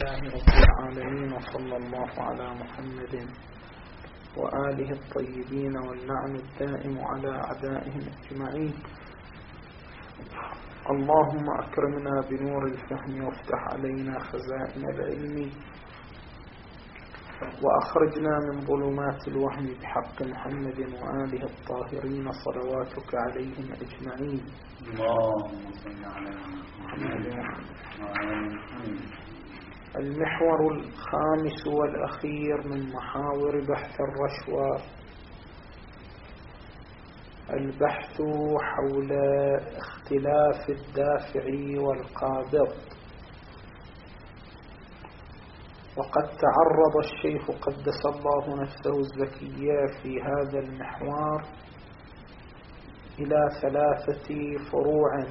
لله رب العالمين، وصلى الله على محمد وآله الطيبين واللعن الدائم على أعدائهم أجمعين. اللهم أكرمنا بنور الفهم وافتح علينا خزائن العلم وأخرجنا من ظلمات الوهم بحق محمد وآله الطاهرين صلواتك عليهم أجمعين. اللهم صل على محمد. المحور الخامس والأخير من محاور بحث الرشوة البحث حول اختلاف الدافع والقابض. وقد تعرض الشيخ قدس الله نفسه الزكية في هذا المحور إلى 3 فروع.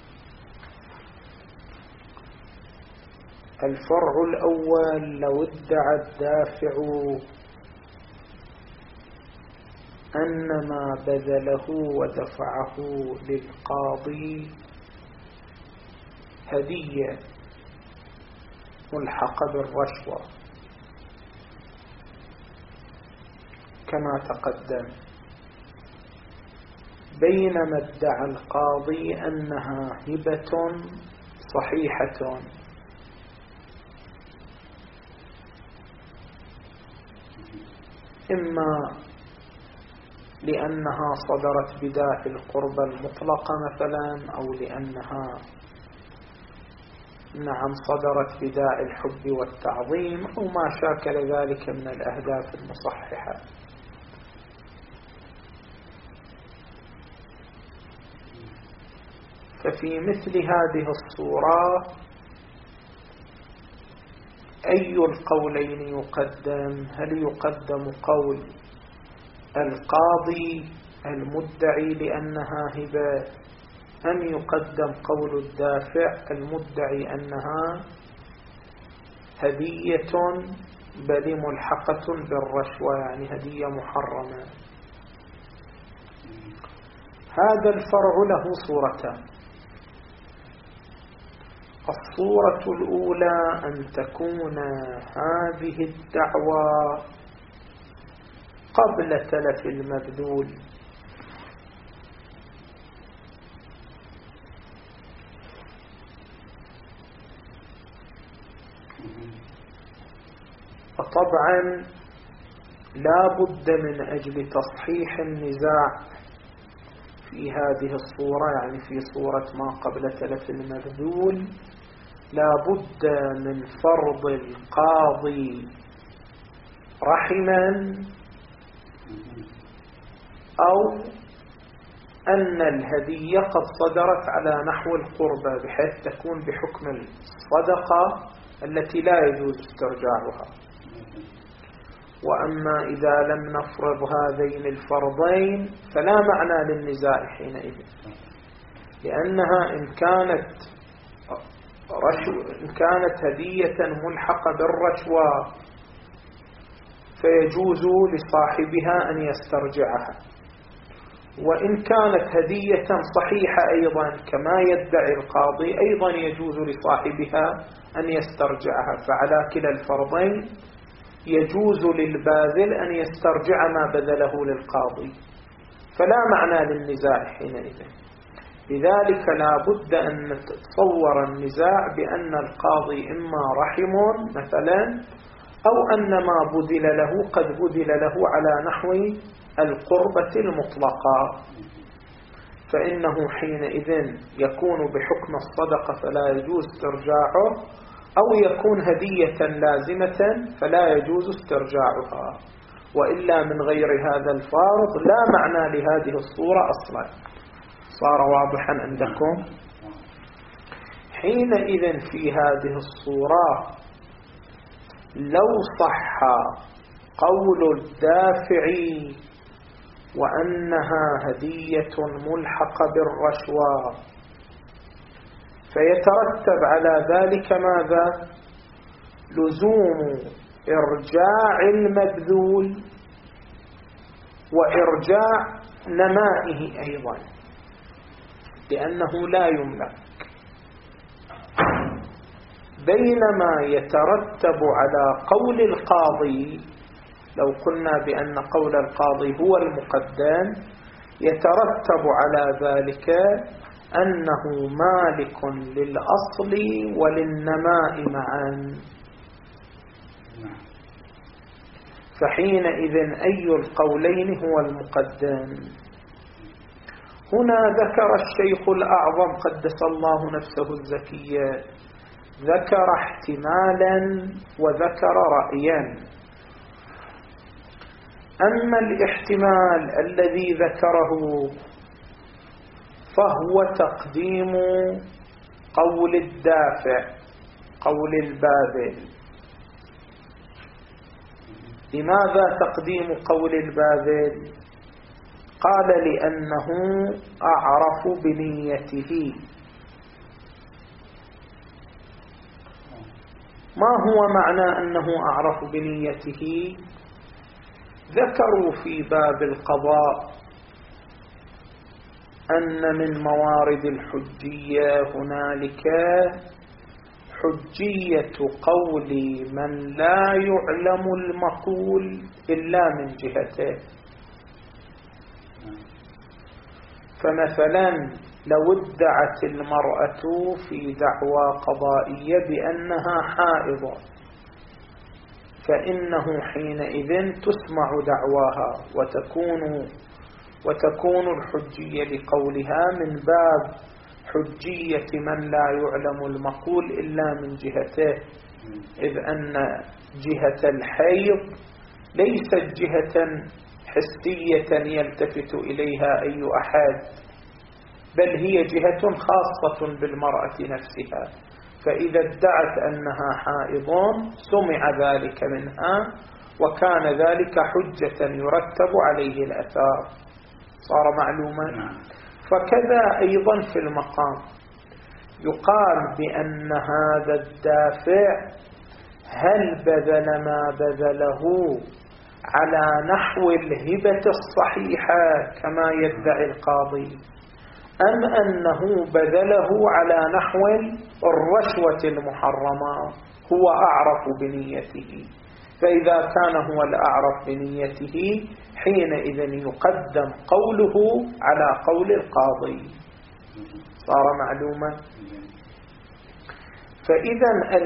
الفرع الأول: لو ادعى الدافع أن ما بذله ودفعه للقاضي هدية ملحقة بالرشوة كما تقدم، بينما ادعى القاضي أنها هبة صحيحة إما لأنها صدرت بدافع القربة المطلقة مثلا، أو لأنها صدرت بداعي الحب والتعظيم، أو ما شاكل ذلك من الأهداف المصححة. ففي مثل هذه الصورة أي القولين يقدم؟ هل يقدم قول القاضي المدعي لأنها هبة، أم يقدم قول الدافع المدعي أنها هدية بل ملحقة بالرشوة، يعني هدية محرمة؟ هذا الفرع له صورتان. الصورة الأولى أن تكون هذه الدعوة قبل تلف المبذول، وطبعا لا بد من أجل تصحيح النزاع في هذه الصورة، يعني في صورة ما قبل تلف المبذول، لا بد من فرض القاضي رحما، أو أن الهدية قد صدرت على نحو القربة بحيث تكون بحكم الصدقة التي لا يجوز استرجاعها. وأما إذا لم نفرض هذين الفرضين فلا معنى للنزاع حينئذ، لأنها إن كانت هدية ملحقة بالرشوة فيجوز لصاحبها أن يسترجعها، وإن كانت هدية صحيحة أيضا كما يدعي القاضي أيضا يجوز لصاحبها أن يسترجعها. فعلى كلا الفرضين يجوز للباذل أن يسترجع ما بذله للقاضي، فلا معنى للنزاع حينئذ. لذلك لا بد أن نتصور النزاع بأن القاضي إما رحم مثلا، أو أن ما بذل له قد بذل له على نحو القربة المطلقة، فإنه حينئذ يكون بحكم الصدقة فلا يجوز استرجاعه، أو يكون هدية لازمة فلا يجوز استرجاعها. وإلا من غير هذا الفارض لا معنى لهذه الصورة أصلا. صار واضحا عندكم؟ حينئذ في هذه الصورة لو صح قول الدافع وأنها هدية ملحقة بالرشوة فيترتب على ذلك ماذا؟ لزوم إرجاع المبذول وإرجاع نمائه أيضا، لأنه لا يملك، بينما يترتب على قول القاضي، لو قلنا بأن قول القاضي هو المقدم، يترتب على ذلك أنه مالك للأصل وللنماء معا، فحينئذ أي القولين هو المقدم؟ هنا ذكر الشيخ الأعظم قدس الله نفسه الزكية، ذكر احتمالا وذكر رأيا. أما الاحتمال الذي ذكره فهو تقديم قول الدافع، قول الباذل. لماذا تقديم قول الباذل؟ قال لأنه أعرف بنيته. ما هو معنى أنه أعرف بنيته؟ ذكروا في باب القضاء أن من موارد الحجية هنالك حجية قول من لا يعلم المقول إلا من جهته. فمثلا لو ادعت المرأة في دعوى قضائية بأنها حائض، فإنه حينئذ تسمع دعواها وتكون الحجية لقولها من باب حجية من لا يعلم المقول إلا من جهته، إذ أن جهة الحيض ليست جهة حسية يلتفت إليها أي أحد، بل هي جهة خاصة بالمرأة نفسها، فإذا ادعت أنها حائض سمع ذلك منها وكان ذلك حجة يرتب عليه الأثار، صار معلوما. فكذا أيضا في المقام يقال بأن هذا الدافع هل بذل ما بذله على نحو الهبة الصحيحة كما يدعي القاضي، أم أنه بذله على نحو الرشوة المحرمة؟ هو أعرف بنيته، فإذا كان هو الأعرف بنيته حينئذ يقدم قوله على قول القاضي، صار معلوما. فإذا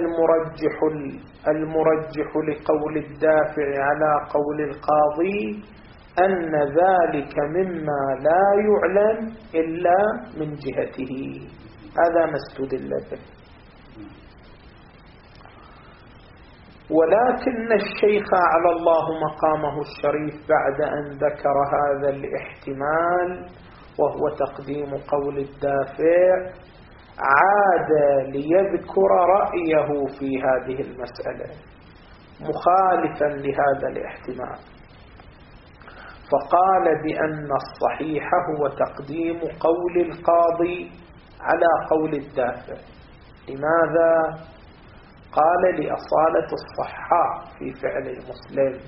المرجح لقول الدافع على قول القاضي أن ذلك مما لا يعلم إلا من جهته، هذا ما استدل به. ولكن الشيخ على الله مقامه الشريف بعد أن ذكر هذا الاحتمال وهو تقديم قول الدافع عاد ليذكر رأيه في هذه المسألة مخالفا لهذا الاحتمال، فقال بأن الصحيح هو تقديم قول القاضي على قول الدافع. لماذا؟ قال لأصالة الصحة في فعل المسلم،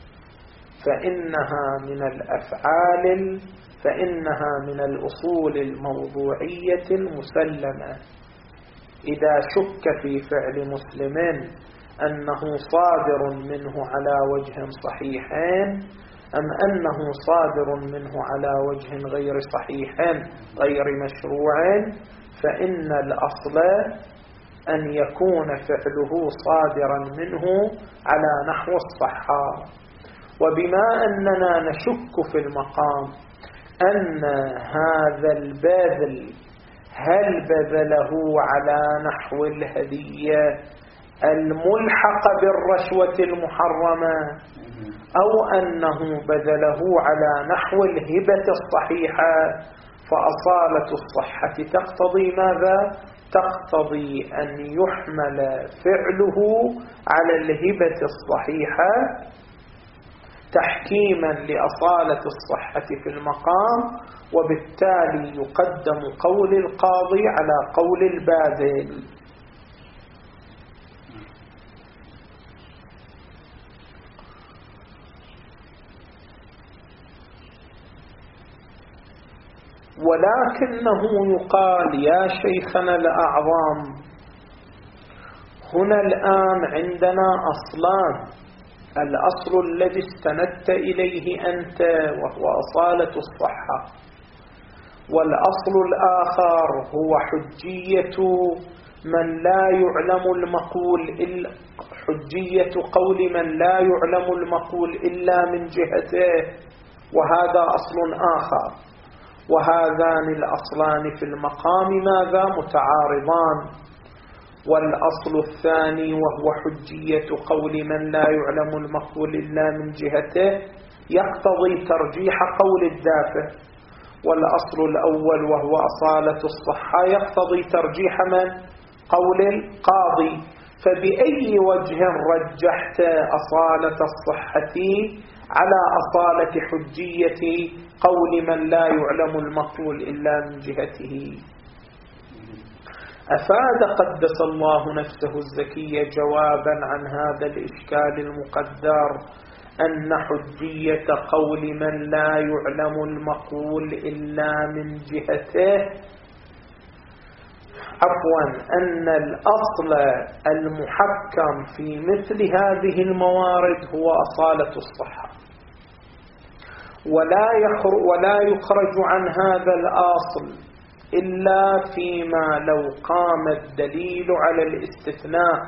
فإنها من الأصول الموضوعية المسلمة. إذا شك في فعل مسلم أنه صادر منه على وجه صحيحين أم أنه صادر منه على وجه غير صحيح غير مشروع، فإن الأصل أن يكون فعله صادرا منه على نحو الصحة. وبما أننا نشك في المقام أن هذا البذل هل بذله على نحو الهدية الملحقة بالرشوة المحرمة أو أنه بذله على نحو الهبة الصحيحة، فأصالة الصحة تقتضي ماذا؟ تقتضي أن يحمل فعله على الهبة الصحيحة تحكيما لأصالة الصحة في المقام، وبالتالي يقدم قول القاضي على قول الباذل. ولكنه يقال يا شيخنا الأعظم هنا الآن عندنا أصلان: الأصل الذي استندت إليه أنت وهو أصالة الصحة، والأصل الآخر هو حجية من لا يعلم المقول حجية قول من لا يعلم المقول إلا من جهته، وهذا أصل آخر. وهذان الأصلان في المقام ماذا؟ متعارضان. والأصل الثاني وهو حجية قول من لا يعلم المقول إلا من جهته يقتضي ترجيح قول الدافع، والأصل الأول وهو أصالة الصحة يقتضي ترجيح من؟ قول القاضي. فبأي وجه رجحت أصالة الصحة على أصالة حجية قول من لا يعلم المقول إلا من جهته؟ أفاد قدس الله نفسه الزكية جوابا عن هذا الإشكال المقدر أن حجية قول من لا يعلم المقول إلا من جهته، أن الأصل المحكم في مثل هذه الموارد هو أصالة الصحة، ولا يخرج عن هذا الأصل إلا فيما لو قام الدليل على الاستثناء.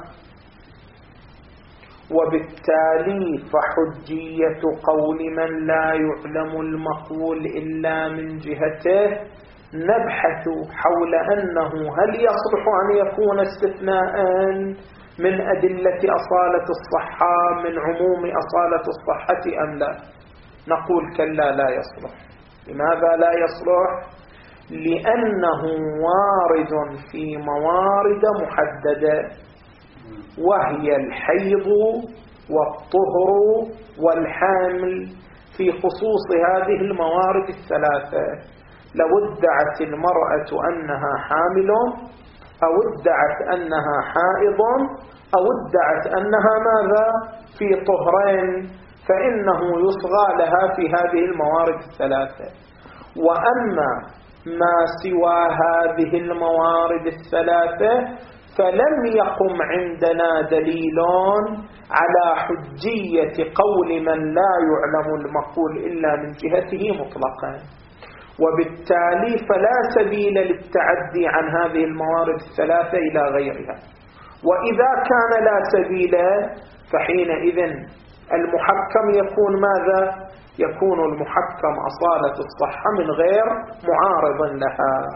وبالتالي فحجية قول من لا يعلم المقول إلا من جهته نبحث حول أنه هل يصلح أن يكون استثناء من أدلة أصالة الصحة من عموم أصالة الصحة أم لا؟ نقول كلا، لا يصلح. لماذا لا يصلح؟ لأنه وارد في موارد محددة، وهي الحيض والطهر والحامل. في خصوص هذه الموارد الثلاثة لو ادعت المرأة أنها حامل أو ادعت أنها حائض أو ادعت أنها ماذا؟ في طهرين، فإنه يصغى لها في هذه الموارد الثلاثة. وأما ما سوى هذه الموارد الثلاثة فلم يقم عندنا دليل على حجية قول من لا يعلم المقول إلا من جهته مطلقا، وبالتالي فلا سبيل للتعدي عن هذه الموارد الثلاثة إلى غيرها. وإذا كان لا سبيل فحينئذ المحكم يكون ماذا؟ يكون المحكم أصالة الصحة من غير معارض لها.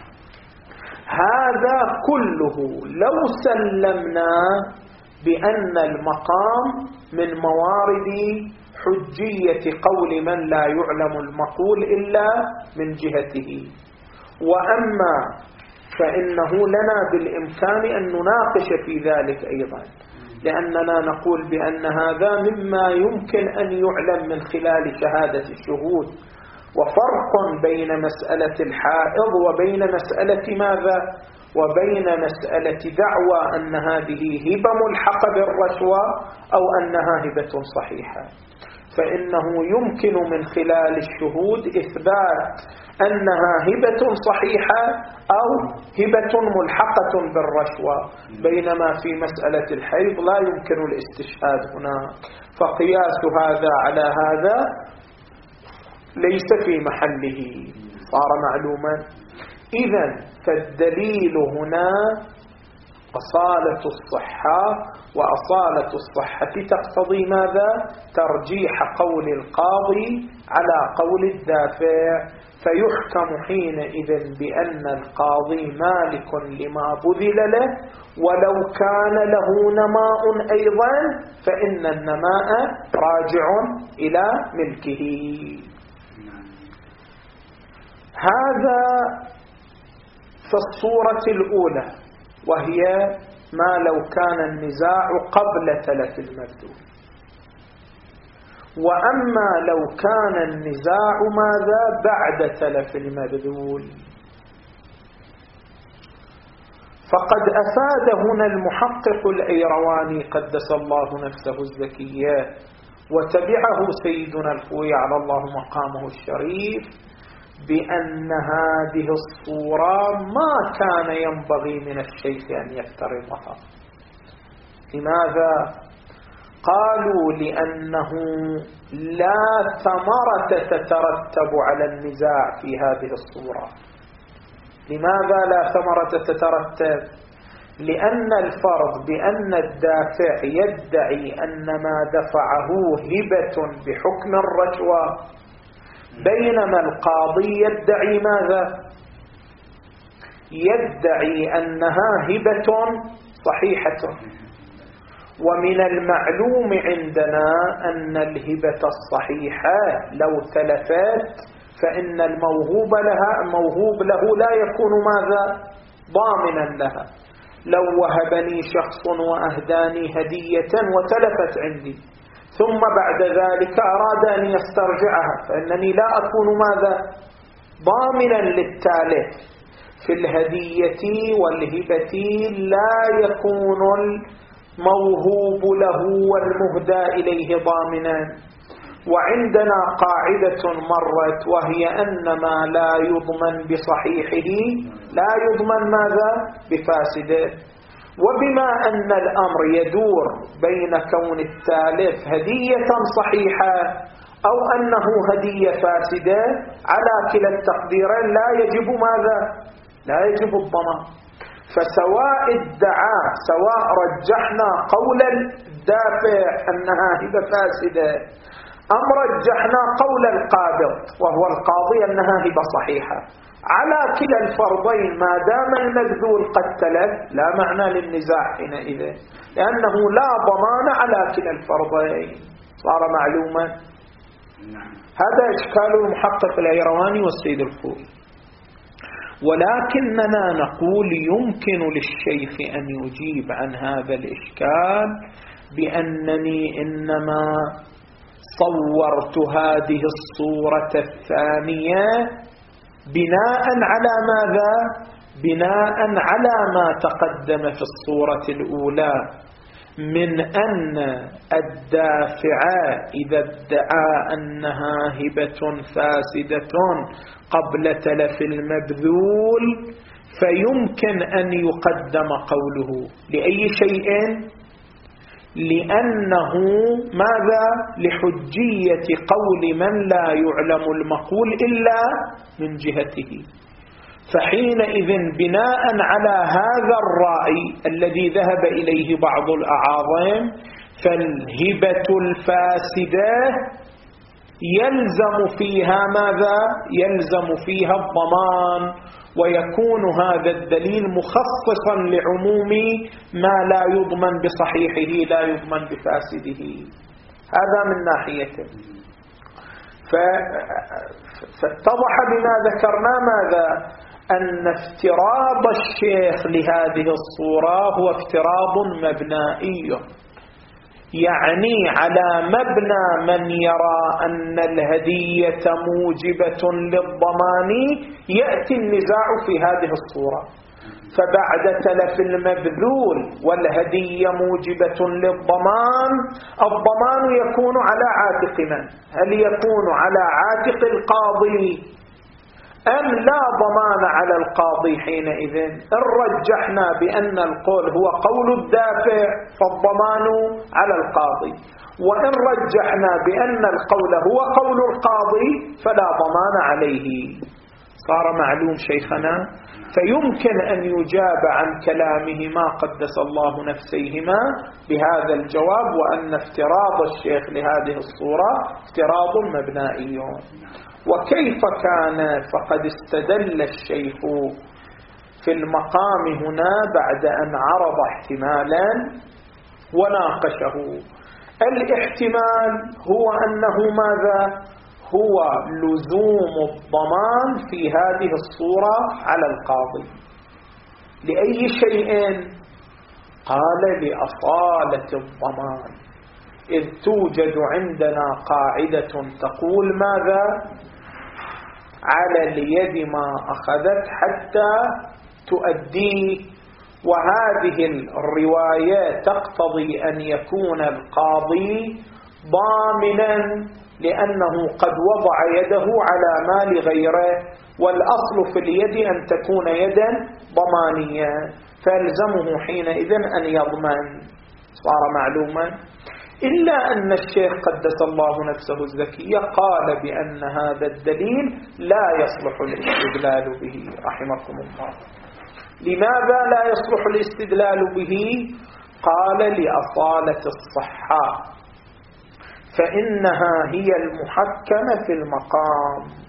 هذا كله لو سلمنا بأن المقام من موارد حجية قول من لا يعلم المقول إلا من جهته. وأما فإنه لنا بالإمكان أن نناقش في ذلك أيضا، لأننا نقول بأن هذا مما يمكن أن يعلم من خلال شهادة الشهود. وفرق بين مسألة الحائض وبين مسألة ماذا؟ وبين مسألة دعوى أن هذه هبة ملحقة بالرشوة أو أنها هبة صحيحة. فإنه يمكن من خلال الشهود إثبات أنها هبة صحيحة أو هبة ملحقة بالرشوة، بينما في مسألة الحيض لا يمكن الاستشهاد هناك. فقياس هذا على هذا ليس في محله، صار معلوما. إذن فالدليل هنا أصالة الصحة، وأصالة الصحة تقتضي ماذا؟ ترجيح قول القاضي على قول الدافع، فيحكم حينئذ بأن القاضي مالك لما بذل له، ولو كان له نماء أيضا فإن النماء راجع إلى ملكه. هذا في الصورة الأولى، وهي ما لو كان النزاع قبل تلف المبذول. وأما لو كان النزاع ماذا؟ بعد تلف المبذول. فقد أفاد هنا المحقق الأيرواني قدس الله نفسه الزكية، وتبعه سيدنا الخوي على الله مقامه الشريف، بأن هذه الصورة ما كان ينبغي من الشيخ أن يفترضها. لماذا؟ قالوا لأنه لا ثمرة تترتب على النزاع في هذه الصورة. لماذا لا ثمرة تترتب؟ لأن الفرض بأن الدافع يدعي أن ما دفعه هبة بحكم الرشوة، بينما القاضي يدعي ماذا؟ يدعي أنها هبة صحيحة. ومن المعلوم عندنا أن الهبة الصحيحة لو تلفت فإن الموهوب له لا يكون ماذا؟ ضامنا لها. لو وهبني شخص وأهداني هدية وتلفت عندي ثم بعد ذلك أراد أن يسترجعها فإنني لا أكون ماذا؟ ضامنا للتالف. في الهدية والهبة لا يكون الموهوب له والمهدى إليه ضامنا. وعندنا قاعدة مرت وهي أن ما لا يضمن بصحيحه لا يضمن ماذا؟ بفاسده. وبما أن الأمر يدور بين كون التالف هدية صحيحة أو أنه هدية فاسدة، على كلا التقديرين لا يجب ماذا؟ لا يجب الضمان. فسواء ادعى، سواء رجحنا قول الدافع أنها هبة فاسدة أم رجحنا قول القابض وهو القاضي أنها هبة صحيحة، على كلا الفرضين ما دام المبذول قد تلف لا معنى للنزاع حينئذ، لأنه لا ضمان على كلا الفرضين. صار معلوما؟ هذا إشكال المحقق الأيرواني والسيد الخوئي. ولكننا نقول يمكن للشيخ أن يجيب عن هذا الإشكال بأنني إنما صورت هذه الصورة الثانية بناء على ماذا؟ بناء على ما تقدم في الصورة الأولى من أن الدافع إذا ادعى أنها هبة فاسدة قبل تلف المبذول فيمكن أن يقدم قوله لأي شيء؟ لأنه ماذا؟ لحجية قول من لا يعلم المقول إلا من جهته. فحينئذ بناء على هذا الرأي الذي ذهب إليه بعض الأعاظم فالهبة الفاسدة يلزم فيها ماذا؟ يلزم فيها الضمان، ويكون هذا الدليل مخصصا لعموم ما لا يضمن بصحيحه لا يضمن بفاسده. هذا من ناحيته. فاتضح بما ذكرنا ماذا؟ أن افتراض الشيخ لهذه الصورة هو افتراض مبنائي، يعني على مبنى من يرى أن الهدية موجبة للضمان يأتي النزاع في هذه الصورة. فبعد تلف المبذول والهدية موجبة للضمان، الضمان يكون على عاتق من؟ هل يكون على عاتق القاضي أم لا ضمان على القاضي حينئذ؟ إن رجحنا بأن القول هو قول الدافع فالضمان على القاضي، وإن رجحنا بأن القول هو قول القاضي فلا ضمان عليه. صار معلوم شيخنا؟ فيمكن أن يجاب عن كلامهما قدس الله نفسيهما بهذا الجواب، وأن افتراض الشيخ لهذه الصورة افتراض مبنائي. وكيف كان؟ فقد استدل الشيخ في المقام هنا بعد أن عرض احتمالا وناقشه. الاحتمال هو أنه ماذا؟ هو لزوم الضمان في هذه الصورة على القاضي. لأي شيء؟ قال لأصالة الضمان، إذ توجد عندنا قاعدة تقول ماذا؟ على اليد ما أخذت حتى تؤديه. وهذه الرواية تقتضي أن يكون القاضي ضامنا لأنه قد وضع يده على مال غيره، والأصل في اليد أن تكون يدا ضمانية، فيلزمه حينئذ أن يضمن. صار معلوما. إلا أن الشيخ قدس الله نفسه الزكية قال بأن هذا الدليل لا يصلح الاستدلال به رحمكم الله. لماذا لا يصلح الاستدلال به؟ قال لأصالة الصحة، فإنها هي المحكمة في المقام.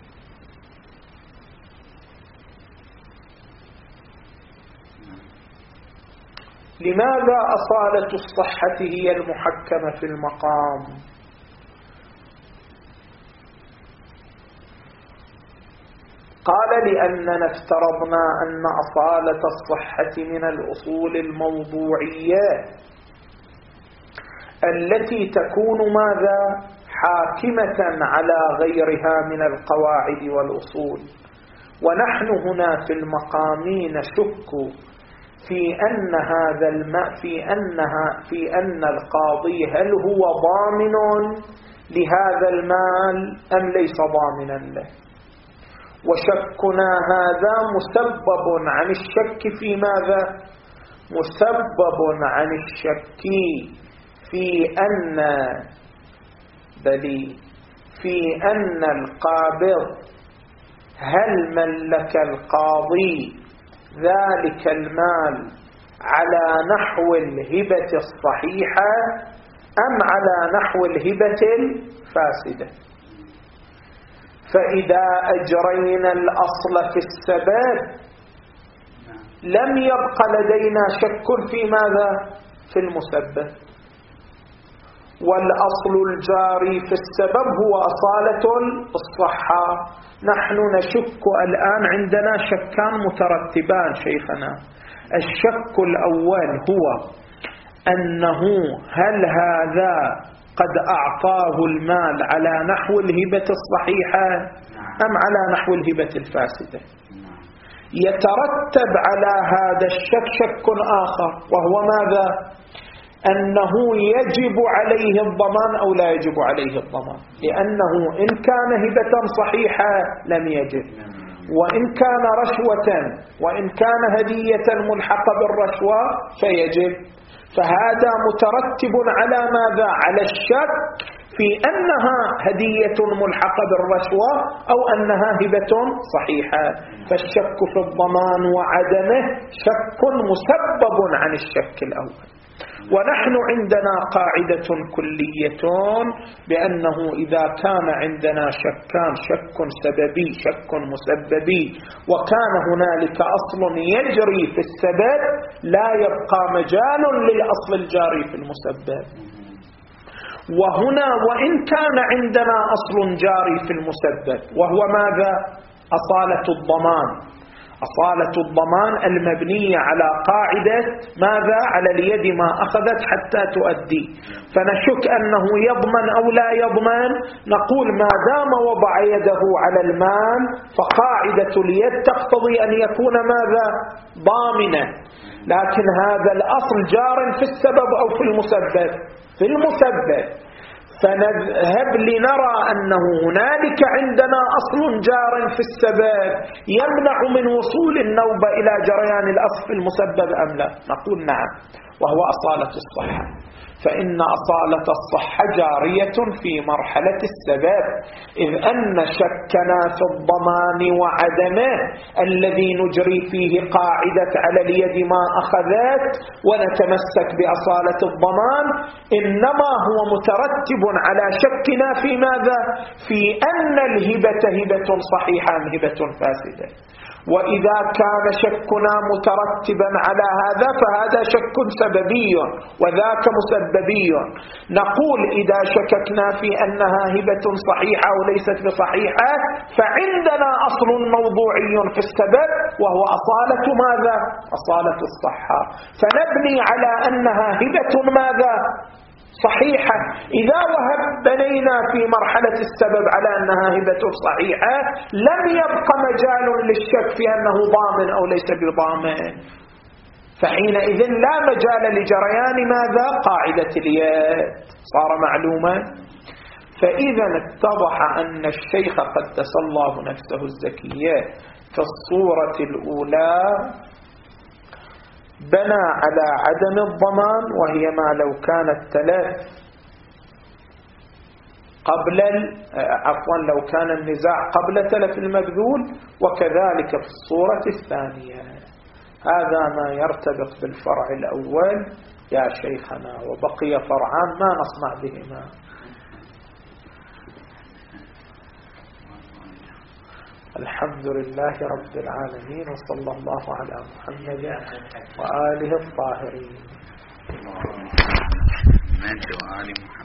لماذا أصالة الصحة هي المحكمة في المقام؟ قال لأننا افترضنا أن أصالة الصحة من الأصول الموضوعية التي تكون ماذا؟ حاكمة على غيرها من القواعد والأصول. ونحن هنا في المقام نشك في أن هذا الماء في أن القاضي هل هو ضامن لهذا المال أم ليس ضامنا له. وشكنا هذا مسبب عن الشك في ماذا؟ مسبب عن الشك في أن القابض هل ملك القاضي ذلك المال على نحو الهبة الصحيحة أم على نحو الهبة الفاسدة. فإذا أجرينا الأصل في السبب لم يبق لدينا شك في ماذا؟ في المسبب. والأصل الجاري في السبب هو أصالة الصحة. نحن نشك الآن، عندنا شكان مترتبان شيخنا. الشك الأول هو أنه هل هذا قد أعطاه المال على نحو الهبة الصحيحة أم على نحو الهبة الفاسدة. يترتب على هذا الشك شك آخر، وهو ماذا؟ أنه يجب عليه الضمان أو لا يجب عليه الضمان. لأنه إن كان هبة صحيحة لم يجب، وإن كان رشوة وإن كان هدية ملحقة بالرشوة فيجب. فهذا مترتب على ماذا؟ على الشك في أنها هدية ملحقة بالرشوة أو أنها هبة صحيحة. فالشك في الضمان وعدمه شك مسبب عن الشك الأول. ونحن عندنا قاعدة كلية بأنه إذا كان عندنا شكان، شك سببي شك مسببي، وكان هنالك أصل يجري في السبب، لا يبقى مجال للأصل الجاري في المسبب. وهنا وإن كان عندنا أصل جاري في المسبب وهو ماذا؟ أصالة الضمان. أصالة الضمان المبنية على قاعدة ماذا؟ على اليد ما أخذت حتى تؤدي. فنشك أنه يضمن أو لا يضمن، نقول ما دام وضع يده على المال فقاعدة اليد تقتضي أن يكون ماذا؟ ضامنا. لكن هذا الأصل جار في السبب أو في المسبب؟ في المسبب. فنذهب لنرى أنه هنالك عندنا أصل جار في السبب يمنع من وصول النوبة إلى جريان الأصل في المسبب أم لا؟ نقول نعم، وهو أصالة الصحة. فإن أصالة الصحة جارية في مرحلة السبب، إذ أن شكنا في الضمان وعدمه الذي نجري فيه قاعدة على اليد ما أخذت ونتمسك بأصالة الضمان إنما هو مترتب على شكنا في ماذا؟ في أن الهبة هبة صحيحة أم هبة فاسدة. وإذا كان شكنا مترتبا على هذا فهذا شك سببي وذاك مسببي. نقول إذا شككنا في أنها هبة صحيحة وليست بصحيحة فعندنا أصل موضوعي في السبب وهو أصالة ماذا؟ أصالة الصحة. فنبني على أنها هبة ماذا؟ صحيحة. إذا بنينا في مرحلة السبب على أنها هبة صحيحة لم يبق مجال للشك في أنه ضامن أو ليس بضامن، فحينئذ لا مجال لجريان ماذا؟ قاعدة اليد. صار معلوما. فإذا اتضح أن الشيخ قدس الله نفسه الزكية في الصورة الأولى بنى على عدم الضمان، وهي ما لو كانت تلف لو كان النزاع قبل تلف المبذول، وكذلك في الصورة الثانية. هذا ما يرتبط بالفرع الأول يا شيخنا، وبقي فرعان ما نصنع بهما. الحمد لله رب العالمين، وصلى الله على محمد وآله الطاهرين.